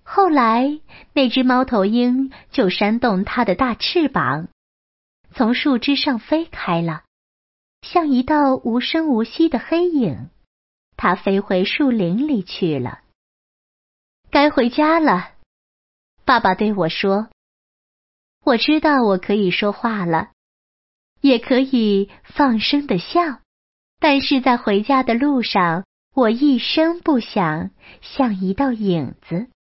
后来，那只猫头鹰就扇动它的大翅膀，从树枝上飞开了，像一道无声无息的黑影。它飞回树林里去了。该回家了，爸爸对我说。我知道我可以说话了，也可以放声地笑，但是在回家的路上，我一声不响，像一道影子。